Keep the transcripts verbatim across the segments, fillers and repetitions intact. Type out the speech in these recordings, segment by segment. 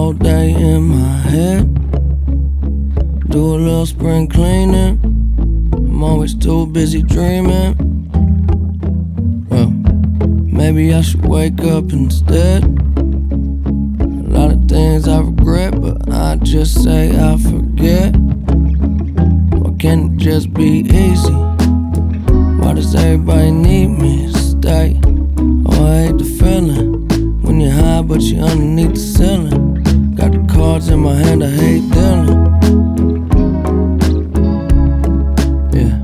all day in my head. Do a little spring cleaning. I'm always too busy dreaming. Well, maybe I should wake up instead. A lot of things I regret, but I just say I forget. Why can't it just be easy? Why does everybody need me to stay? Oh, I hate the feeling when you're high but you're underneath the ceiling. Got the cards in my hand, I hate dealing. Yeah,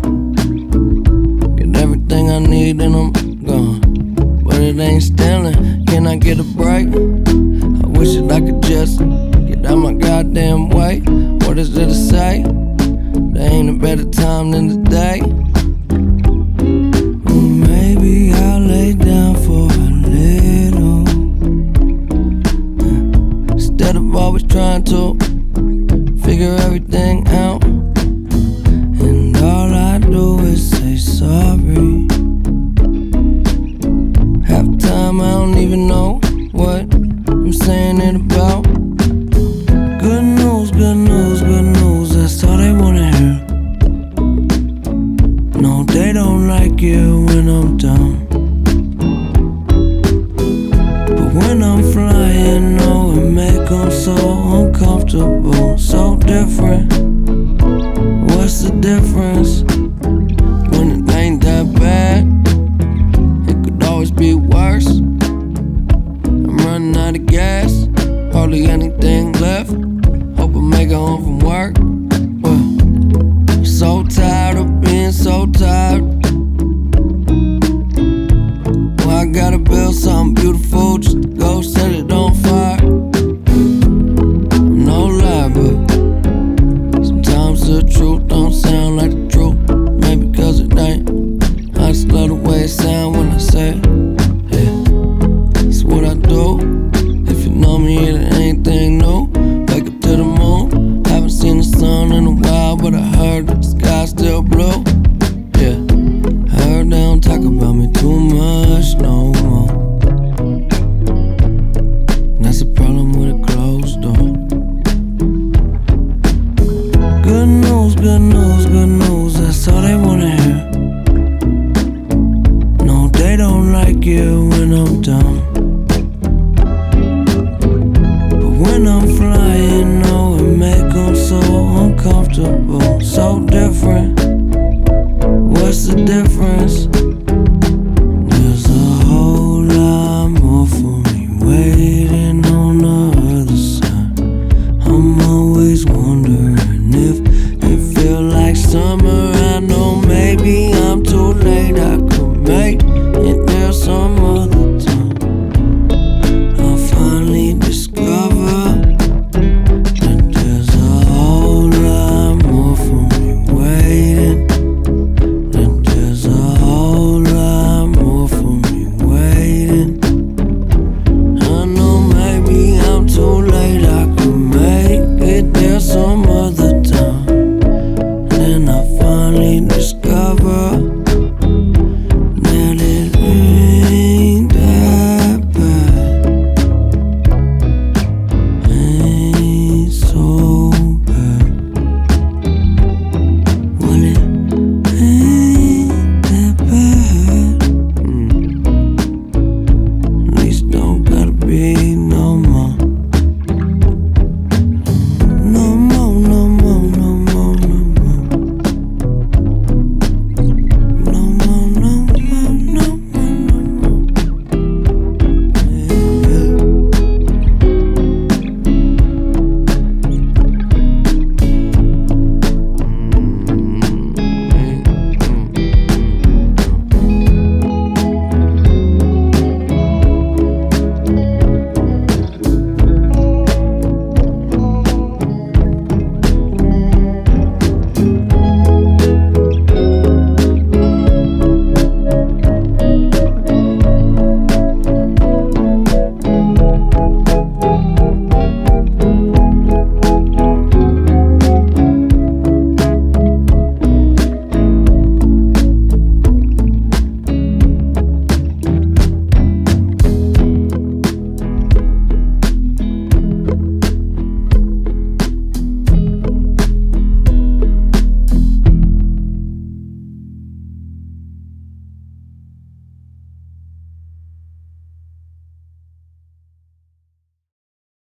get everything I need and I'm gone, but it ain't stealing. Can I get a break? I wish that I could just get out my goddamn way. What is there to say? There ain't a better time than today. Well, maybe I'll lay down for a little, instead of always trying to figure everything out. And all I do is say sorry. Half the time I don't even know what I'm saying it about. Good news, good news, good news, that's all they wanna hear. No, they don't like it when I'm down, but when I'm flying, oh, it make them so uncomfortable, so different. What's the difference? When it ain't that bad, it could always be worse. I'm running out of gas, hardly anything left. Hope I make it home from work. Well, I'm so tired of being so tired. Well, I gotta build something beautiful just to go set it on fire. No lie, but sometimes the truth don't sound like the truth. Maybe cause it ain't. I just love the way it sound when I say it. Yeah, it's what I do. If you know me, it ain't anything new. Wake up to the moon. Haven't seen the sun in a while, but I heard that the sky's still blue. Yeah, I heard they don't talk about me too much no more. That's a problem with a closed door. Good news, good news, good news.